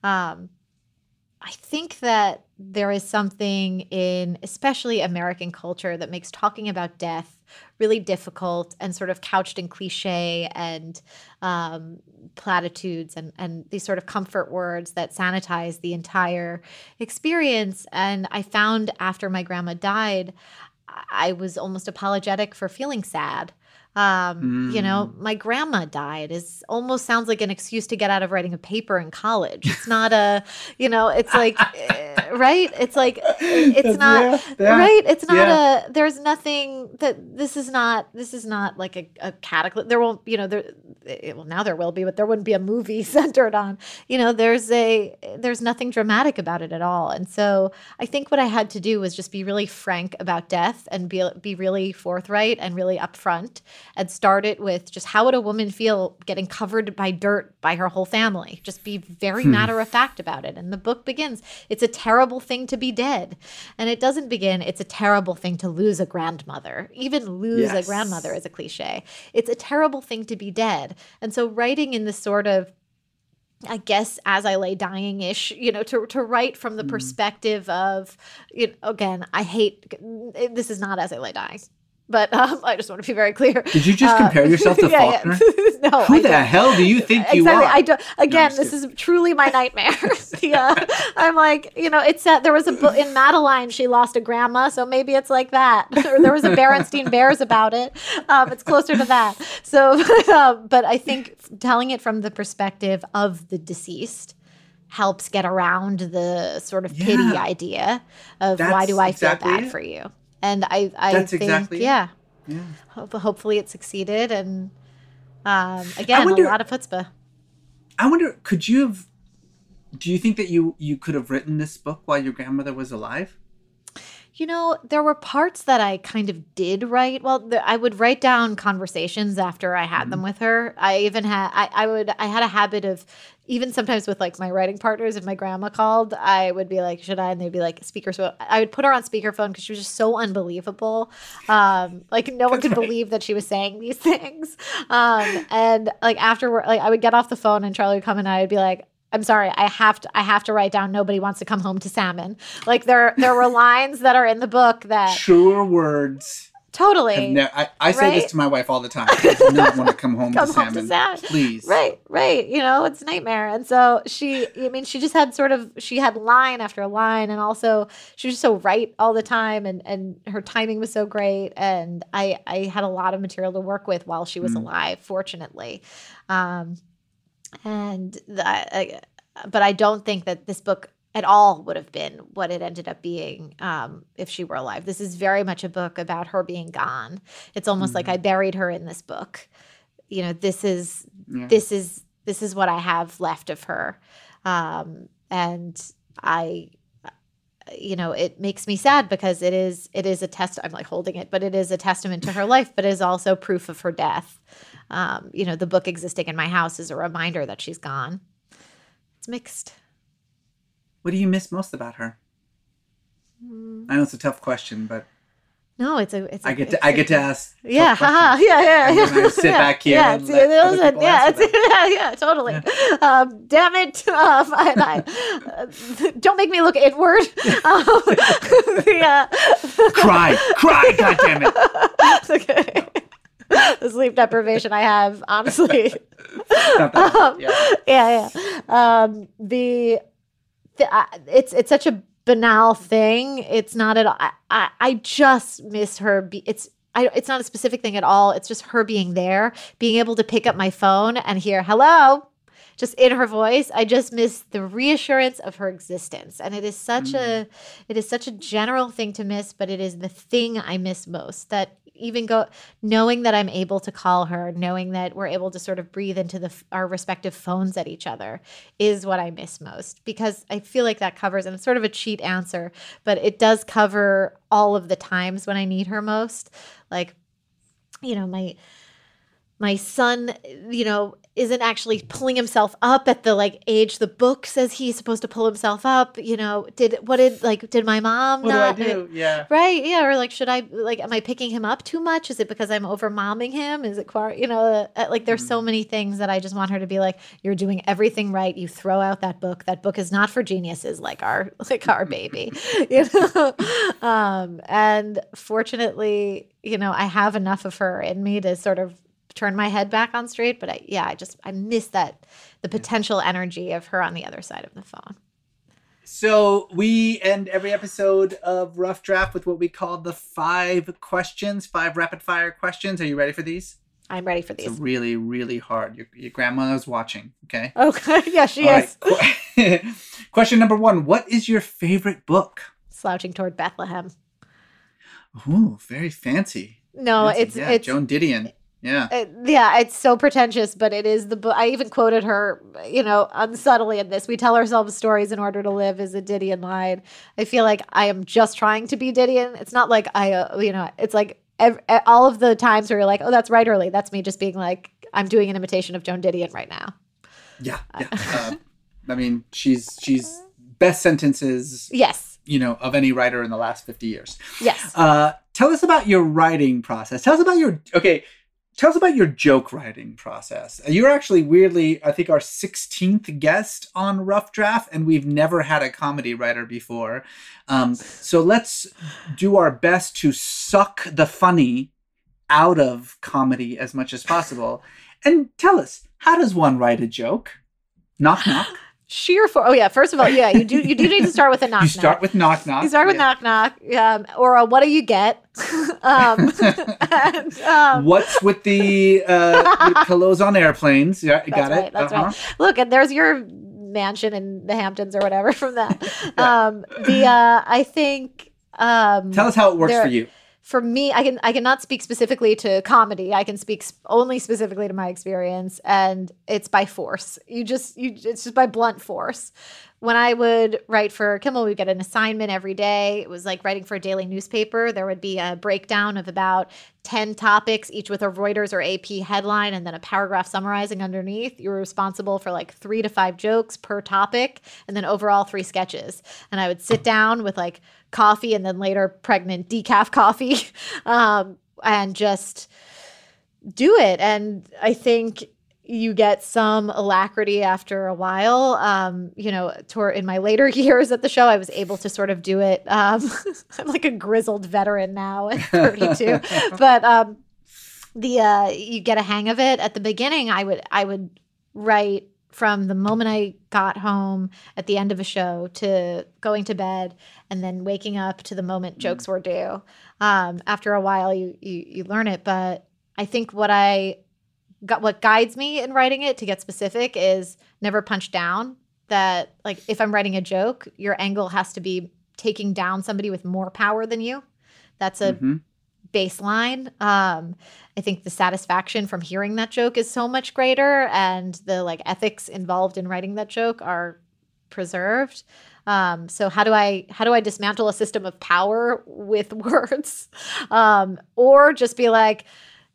I think that there is something in especially American culture that makes talking about death really difficult and sort of couched in cliche and platitudes and these sort of comfort words that sanitize the entire experience. And I found after my grandma died, I was almost apologetic for feeling sad. My grandma died is almost sounds like an excuse to get out of writing a paper in college. It's not it's like, right? It's like, it's not, right? It's not there's nothing that this is not like a cataclysm. There won't, now there will be, but there wouldn't be a movie centered on, there's nothing dramatic about it at all. And so I think what I had to do was just be really frank about death and be really forthright and really upfront. And start it with just how would a woman feel getting covered by dirt by her whole family? Just be very matter of fact about it. And the book begins, it's a terrible thing to be dead. And it doesn't begin, it's a terrible thing to lose a grandmother. Even lose a grandmother is a cliche. It's a terrible thing to be dead. And so writing in this sort of, I guess, as I lay dying-ish, to write from the perspective of, again, this is not as I lay dying. But I just want to be very clear. Did you just compare yourself to Faulkner? Yeah. No. Who the hell do you think you are? I don't. Again, this is truly my nightmare. Yeah, I'm like, it's there was a book in Madeline. She lost a grandma, so maybe it's like that. Or there was a Berenstein Bears about it. It's closer to that. So, but I think telling it from the perspective of the deceased helps get around the sort of pity idea of why do I feel bad for you. And I think, exactly hopefully it succeeded. And again, a lot of chutzpah. I wonder, do you think that you could have written this book while your grandmother was alive? There were parts that I kind of did write. Well, I would write down conversations after I had them with her. I even had, I had a habit of, even sometimes with like my writing partners, if my grandma called, I would be like, should I? And they'd be like, speakerphone. I would put her on speakerphone because she was just so unbelievable. Like no one could believe that she was saying these things. And like afterward, like I would get off the phone and Charlie would come and I would be like, I'm sorry, I have to write down nobody wants to come home to salmon. Like there were lines that are in the book that truer words. Totally. I say this to my wife all the time. I do not want to come home to salmon. Please. Right. It's a nightmare. And so she just had she had line after line. And also she was just so right all the time. And her timing was so great. And I had a lot of material to work with while she was alive, fortunately. But I don't think that this book at all would have been what it ended up being if she were alive. This is very much a book about her being gone. It's almost like I buried her in this book. This is what I have left of her, and I. It makes me sad because it is a I'm like holding it, but it is a testament to her life, but it is also proof of her death. The book existing in my house is a reminder that she's gone. It's mixed. What do you miss most about her? I know it's a tough question, but no, I get to ask. Yeah, yeah. And then I sit back here. Yeah, totally. Yeah. Damn it! Don't make me look inward. Cry, God damn it! Okay. The sleep deprivation I have, honestly. It's such a banal thing. It's not at all. I just miss her. It's not a specific thing at all. It's just her being there, being able to pick up my phone and hear hello, just in her voice. I just miss the reassurance of her existence, and it is such a general thing to miss, but it is the thing I miss most. That even knowing that I'm able to call her, knowing that we're able to sort of breathe into our respective phones at each other is what I miss most, because I feel like that covers, and it's sort of a cheat answer, but it does cover all of the times when I need her most. Like, my son, isn't actually pulling himself up at the age the book says he's supposed to pull himself up. Did my mom what not? do I do? Yeah. Right. Yeah. Or should I, am I picking him up too much? Is it because I'm over momming him? Is it, there's so many things that I just want her to be like, you're doing everything right. You throw out that book. That book is not for geniuses like our baby, and fortunately, I have enough of her in me to sort of turn my head back on straight, but I miss the potential energy of her on the other side of the phone. So we end every episode of Rough Draft with what we call the 5 rapid fire questions. Are you ready for these? I'm ready for these. It's really, really hard. Your grandmother's watching, okay? Okay, yeah, she is. Right. Question number 1. What is your favorite book? Slouching Toward Bethlehem. Ooh, very fancy. No, it's Joan Didion. Yeah. It's so pretentious, but it is the book. I even quoted her, unsubtly in this. We tell ourselves stories in order to live is a Didion line. I feel like I am just trying to be Didion. It's not like it's like all of the times where you're like, oh, that's right, Early. That's me just being like, I'm doing an imitation of Joan Didion right now. Yeah. She's best sentences. Yes. Of any writer in the last 50 years. Yes. Tell us about your writing process. Tell us about your joke writing process. You're actually weirdly, I think, our 16th guest on Rough Draft, and we've never had a comedy writer before. So let's do our best to suck the funny out of comedy as much as possible. And tell us, how does one write a joke? Knock, knock. First of all, you do need to start with a knock knock. You start with knock knock. You start with knock knock, or a what do you get? What's with the pillows on airplanes? Yeah, got right, it. That's right. Look, and there's your mansion in the Hamptons or whatever from that. I think. Tell us how it works for you. For me, I cannot speak specifically to comedy. I can speak only specifically to my experience, and it's by force. It's just by blunt force. When I would write for Kimmel, we'd get an assignment every day. It was like writing for a daily newspaper. There would be a breakdown of about 10 topics, each with a Reuters or AP headline, and then a paragraph summarizing underneath. You were responsible for like 3 to 5 jokes per topic, and then overall 3 sketches. And I would sit down with like coffee and then later pregnant decaf coffee and just do it. And I think you get some alacrity after a while. In my later years at the show, I was able to sort of do it. I'm like a grizzled veteran now at 32, but you get a hang of it. At the beginning, I would write from the moment I got home at the end of a show to going to bed and then waking up to the moment jokes were due. After a while, you learn it. But I think what guides me in writing it, to get specific, is never punch down. That, like, if I'm writing a joke, your angle has to be taking down somebody with more power than you. That's a baseline. I think the satisfaction from hearing that joke is so much greater, and the like ethics involved in writing that joke are preserved. So how do I dismantle a system of power with words? Or just be like,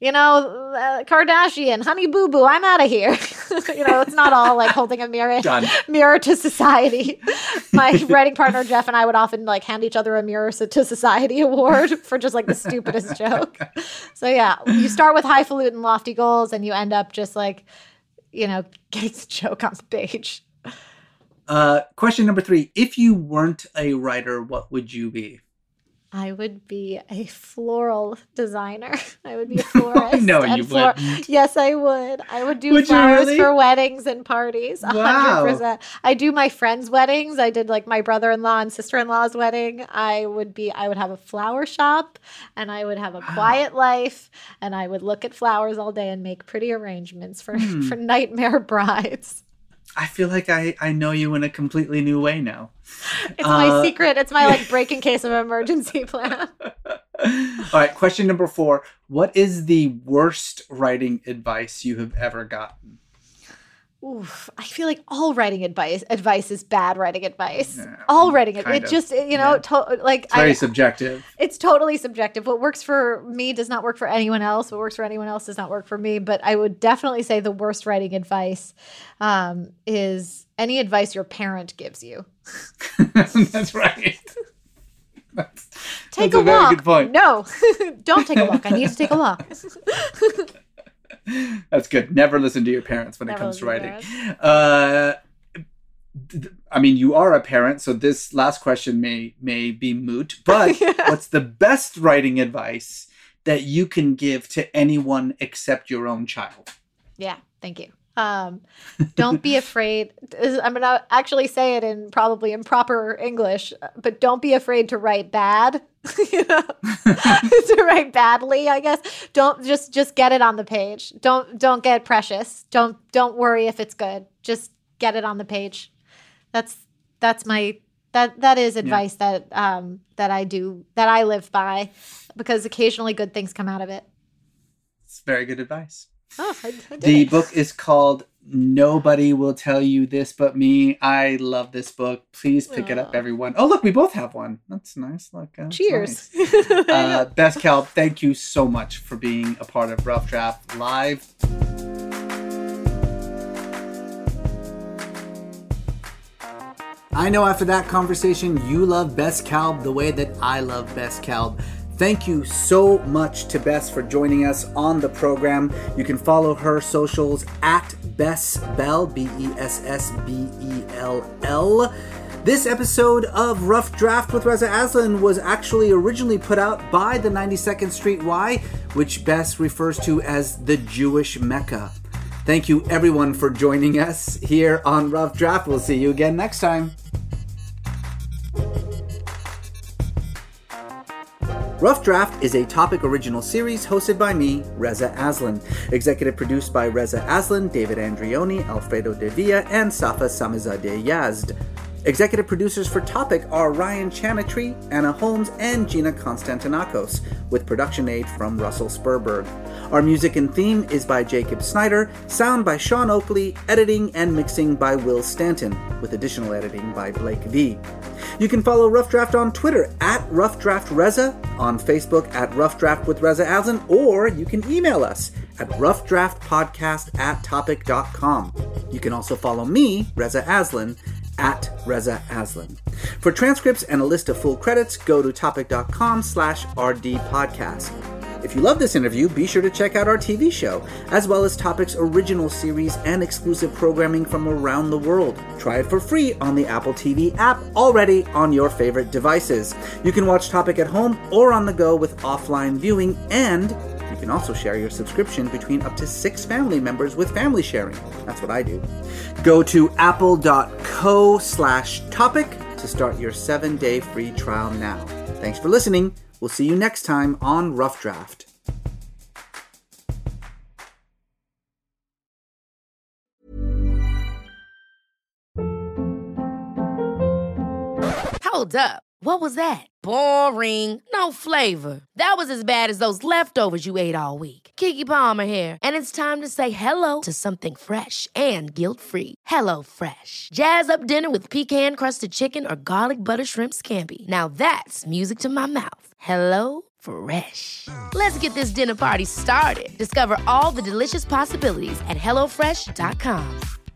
Kardashian, honey boo boo, I'm out of here. It's not all like holding a mirror to society. My writing partner Jeff and I would often like hand each other a Mirror to Society award for just like the stupidest joke. So yeah, you start with highfalutin, lofty goals, and you end up just like, getting the joke on the page. Question number 3: if you weren't a writer, what would you be? I would be a floral designer. I would be a florist. No, you wouldn't. Yes, I would. I would do flowers for weddings and parties. 100%. I do my friends' weddings. I did like my brother-in-law and sister-in-law's wedding. I would have a flower shop, and I would have a quiet life, and I would look at flowers all day and make pretty arrangements for nightmare brides. I feel like I know you in a completely new way now. It's my secret. It's my like break in case of emergency plan. All right. Question number 4. What is the worst writing advice you have ever gotten? Oof, I feel like all writing advice is bad writing advice. Yeah, all writing it just it's very subjective. It's totally subjective. What works for me does not work for anyone else. What works for anyone else does not work for me. But I would definitely say the worst writing advice is any advice your parent gives you. That's right. Take a walk. Very good point. No, don't take a walk. I need to take a walk. That's good. Never listen to your parents when it comes to writing. You are a parent, so this last question may be moot, but what's the best writing advice that you can give to anyone except your own child? Yeah, thank you. Don't be afraid. I'm going to actually say it in probably improper English, but don't be afraid to write bad. To write badly, I guess. Don't just get it on the page. Don't get precious. Don't worry if it's good. Just get it on the page. That is advice that I live by, because occasionally good things come out of it. It's very good advice. Oh, the book is called Nobody Will Tell You This But Me. I love this book. Please pick it up, everyone. Oh, look, we both have one. That's nice. Look, cheers. Nice. Bess Kalb, thank you so much for being a part of Rough Draft Live. I know after that conversation, you love Bess Kalb the way that I love Bess Kalb. Thank you so much to Bess for joining us on the program. You can follow her socials at Bess Bell, BESSBELL. This episode of Rough Draft with Reza Aslan was actually originally put out by the 92nd Street Y. which Bess refers to as the Jewish Mecca. Thank you everyone for joining us here on Rough Draft. We'll see you again next time. Rough Draft is a Topic original series hosted by me, Reza Aslan. Executive produced by Reza Aslan, David Andrioni, Alfredo De Villa, and Safa Samizadeh Yazd. Executive producers for Topic are Ryan Chanatry, Anna Holmes, and Gina Konstantinakos, with production aid from Russell Spurberg. Our music and theme is by Jacob Snyder, sound by Sean Oakley, editing and mixing by Will Stanton, with additional editing by Blake V. You can follow Rough Draft on Twitter at Rough Draft Reza, on Facebook at Rough Draft with Reza Aslan, or you can email us at roughdraftpodcast@topic.com. You can also follow me, Reza Aslan, at Reza Aslan. For transcripts and a list of full credits, go to topic.com/rdpodcast. If you love this interview, be sure to check out our TV show, as well as Topic's original series and exclusive programming from around the world. Try it for free on the Apple TV app, already on your favorite devices. You can watch Topic at home or on the go with offline viewing, and you can also share your subscription between up to 6 family members with family sharing. That's what I do. Go to apple.co/topic to start your 7-day free trial now. Thanks for listening. We'll see you next time on Rough Draft. Hold up. What was that? Boring. No flavor. That was as bad as those leftovers you ate all week. Keke Palmer here, and it's time to say hello to something fresh and guilt-free. HelloFresh. Jazz up dinner with pecan-crusted chicken or garlic butter shrimp scampi. Now that's music to my mouth. HelloFresh. Let's get this dinner party started. Discover all the delicious possibilities at HelloFresh.com.